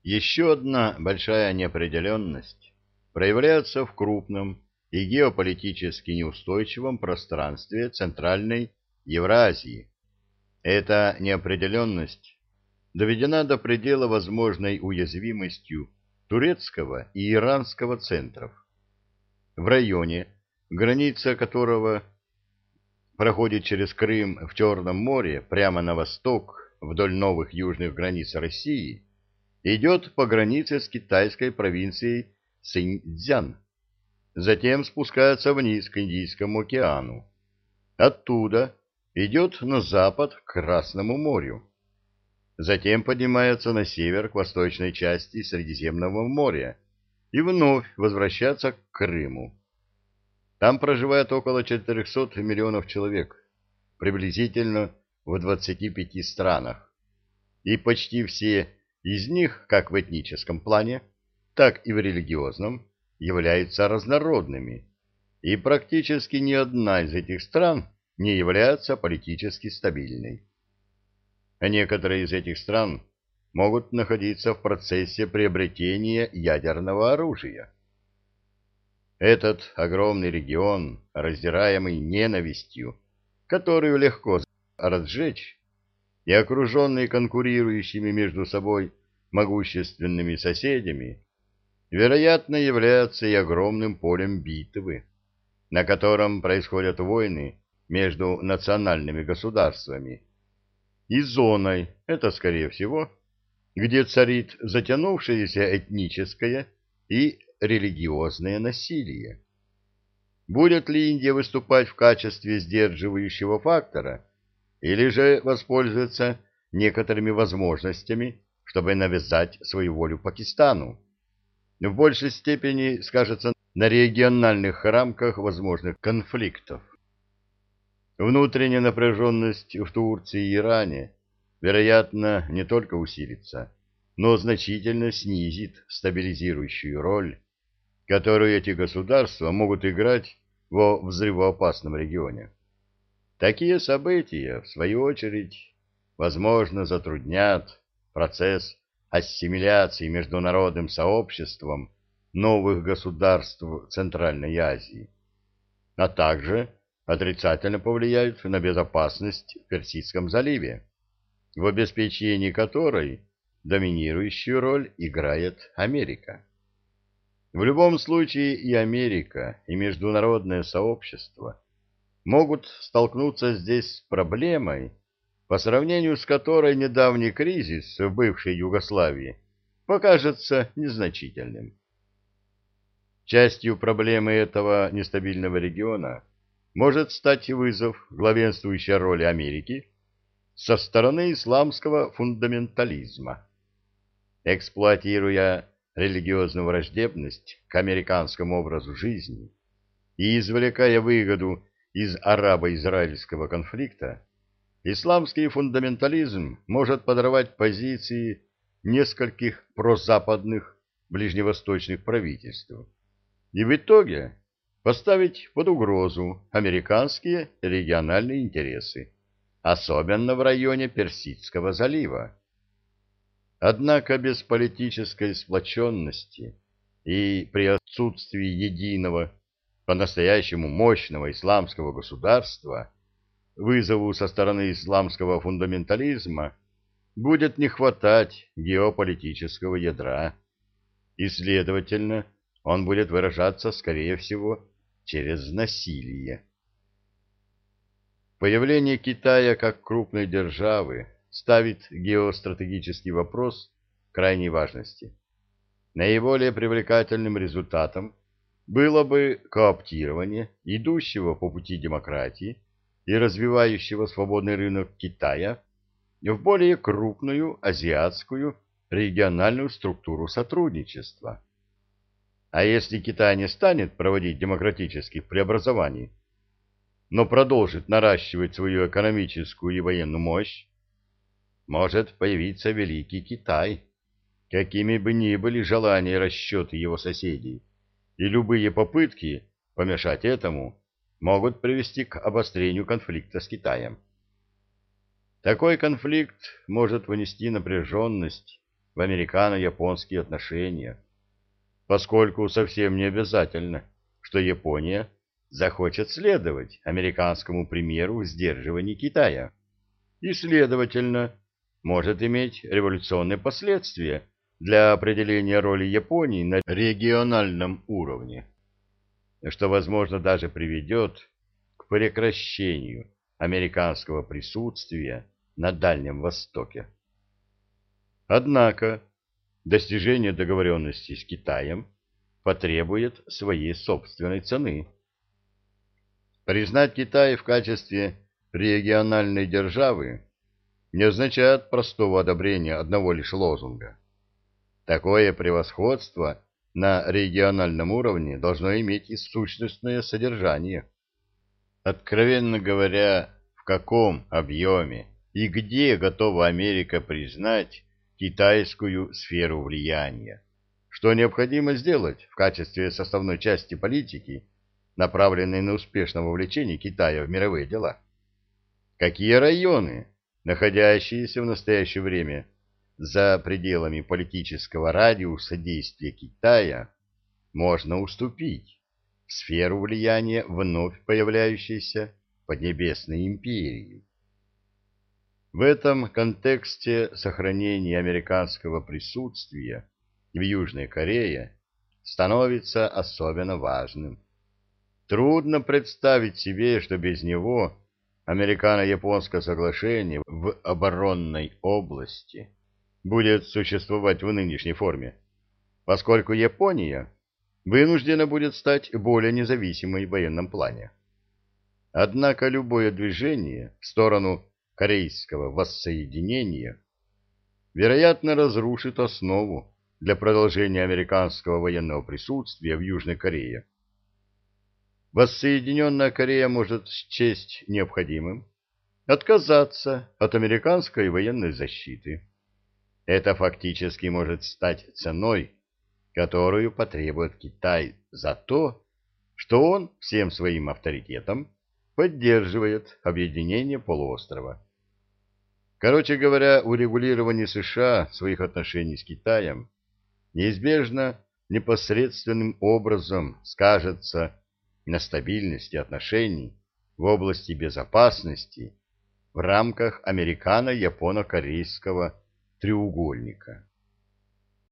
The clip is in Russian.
Еще одна большая неопределенность проявляется в крупном и геополитически неустойчивом пространстве Центральной Евразии. Эта неопределенность доведена до предела возможной уязвимостью турецкого и иранского центров. В районе, граница которого проходит через Крым в Черном море прямо на восток вдоль новых южных границ России, идет по границе с китайской провинцией Синьцзян, затем спускается вниз к Индийскому океану. Оттуда идет на запад к Красному морю, затем поднимается на север к восточной части Средиземного моря и вновь возвращается к Крыму. Там проживает около 400 миллионов человек, приблизительно в 25 странах, и почти все из них, как в этническом плане, так и в религиозном, являются разнородными, и практически ни одна из этих стран не является политически стабильной. А некоторые из этих стран могут находиться в процессе приобретения ядерного оружия. Этот огромный регион, раздираемый ненавистью, которую легко разжечь, и окруженный конкурирующими между собой могущественными соседями, вероятно, является и огромным полем битвы, на котором происходят войны между национальными государствами, и зоной, это, скорее всего, где царит затянувшееся этническое и религиозное насилие. Будет ли Индия выступать в качестве сдерживающего фактора, или же воспользуется некоторыми возможностями, чтобы навязать свою волю Пакистану? В большей степени скажется на региональных рамках возможных конфликтов. Внутренняя напряженность в Турции и Иране, вероятно, не только усилится, но значительно снизит стабилизирующую роль, которую эти государства могут играть во взрывоопасном регионе. Такие события, в свою очередь, возможно, затруднят процесс ассимиляции международным сообществом новых государств Центральной Азии, а также отрицательно повлияют на безопасность в Персидском заливе, в обеспечении которой доминирующую роль играет Америка. В любом случае и Америка, и международное сообщество могут столкнуться здесь с проблемой, по сравнению с которой недавний кризис в бывшей Югославии покажется незначительным. Частью проблемы этого нестабильного региона может стать вызов главенствующей роли Америки со стороны исламского фундаментализма. Эксплуатируя религиозную враждебность к американскому образу жизни и извлекая выгоду из арабо-израильского конфликта, исламский фундаментализм может подорвать позиции нескольких прозападных ближневосточных правительств и в итоге поставить под угрозу американские региональные интересы, особенно в районе Персидского залива. Однако без политической сплоченности и при отсутствии единого, по-настоящему мощного исламского государства вызову со стороны исламского фундаментализма будет не хватать геополитического ядра, и, следовательно, он будет выражаться, скорее всего, через насилие. Появление Китая как крупной державы ставит геостратегический вопрос крайней важности. Наиболее привлекательным результатом было бы кооптирование идущего по пути демократии и развивающего свободный рынок Китая в более крупную азиатскую региональную структуру сотрудничества. А если Китай не станет проводить демократических преобразований, но продолжит наращивать свою экономическую и военную мощь, может появиться Великий Китай, какими бы ни были желания и расчеты его соседей, и любые попытки помешать этому могут привести к обострению конфликта с Китаем. Такой конфликт может внести напряженность в американо-японские отношения, поскольку совсем не обязательно, что Япония захочет следовать американскому примеру в сдерживании Китая и, следовательно, может иметь революционные последствия для определения роли Японии на региональном уровне, что, возможно, даже приведет к прекращению американского присутствия на Дальнем Востоке. Однако достижение договоренности с Китаем потребует своей собственной цены. Признать Китай в качестве региональной державы не означает простого одобрения одного лишь лозунга. Такое превосходство на региональном уровне должно иметь и сущностное содержание. Откровенно говоря, в каком объеме и где готова Америка признать китайскую сферу влияния, что необходимо сделать в качестве составной части политики, направленной на успешное вовлечение Китая в мировые дела? Какие районы, находящиеся в настоящее время за пределами политического радиуса действия Китая, можно уступить в сферу влияния вновь появляющейся Поднебесной империи? В этом контексте сохранение американского присутствия в Южной Корее становится особенно важным. Трудно представить себе, что без него американо-японское соглашение в оборонной области будет существовать в нынешней форме, поскольку Япония вынуждена будет стать более независимой в военном плане. Однако любое движение в сторону корейского воссоединения, вероятно, разрушит основу для продолжения американского военного присутствия в Южной Корее. Воссоединенная Корея может счесть необходимым отказаться от американской военной защиты. Это фактически может стать ценой, которую потребует Китай за то, что он всем своим авторитетом поддерживает объединение полуострова. Короче говоря, урегулирование США своих отношений с Китаем неизбежно непосредственным образом скажется на стабильности отношений в области безопасности в рамках американо-японо-корейского треугольника.